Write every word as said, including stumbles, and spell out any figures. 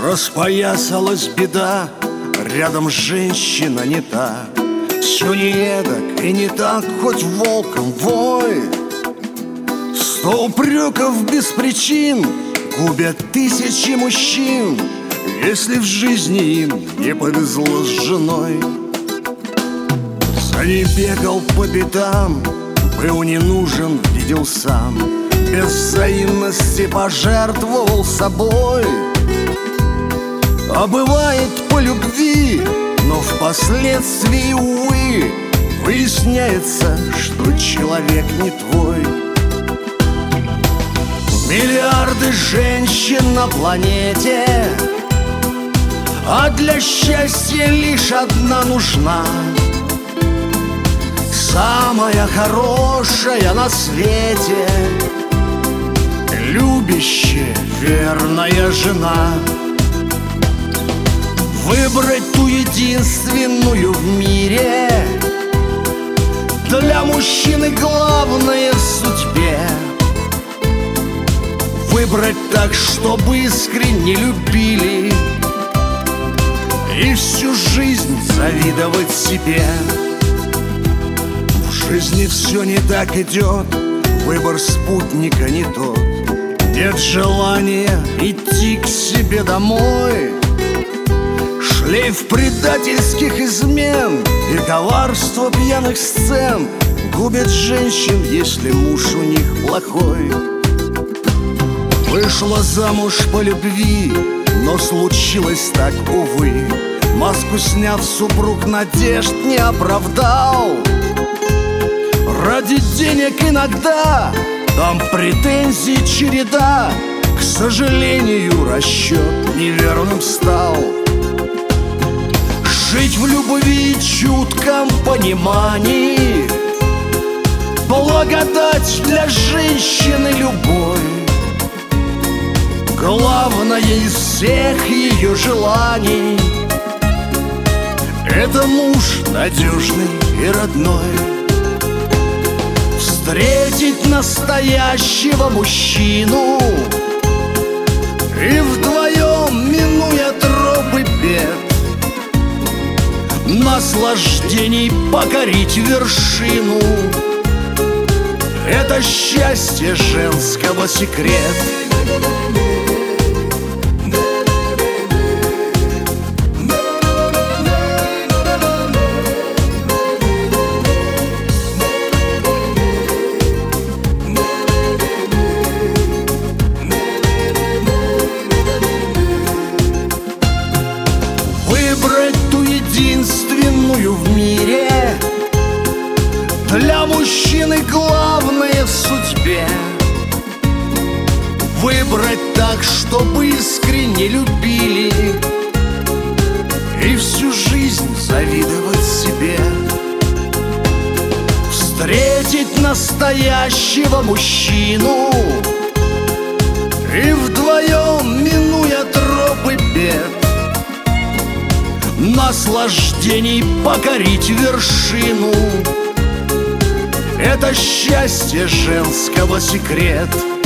Распоясалась беда, рядом женщина не та. Все не эдак и не так, хоть волком вой. Сто упреков без причин губят тысячи мужчин, если в жизни им не повезло с женой. За ней бегал по пятам, был не нужен, видел сам, без взаимности пожертвовал собой. А бывает по любви, но впоследствии, увы, выясняется, что человек не твой. Миллиарды женщин на планете, а для счастья лишь одна нужна. Самая хорошая на свете, любящая, верная жена. Выбрать ту единственную в мире для мужчины главное в судьбе. Выбрать так, чтобы искренне любили и всю жизнь завидовать себе. В жизни все не так идет, выбор спутника не тот. Нет желания идти к себе домой. Шлейф предательских измен и коварство пьяных сцен губят женщин, если муж у них плохой. Вышла замуж по любви, но случилось так, увы. Маску сняв, супруг надежд не оправдал. Ради денег иногда там претензий череда. К сожалению, расчет неверным стал. Жить в любви и чутком понимании — благодать для женщины любой. Главное из всех ее желаний — это муж надежный и родной. Встретить настоящего мужчину и вдвоем, минуя тропы бед, наслаждений покорить вершину — это счастье женского секрет. Единственную в мире для мужчины главное в судьбе. Выбрать так, чтобы искренне любили и всю жизнь завидовать себе. Встретить настоящего мужчину и вдвоем, минуя тропы бед, наслаждений покорить вершину — это счастье женского секрет.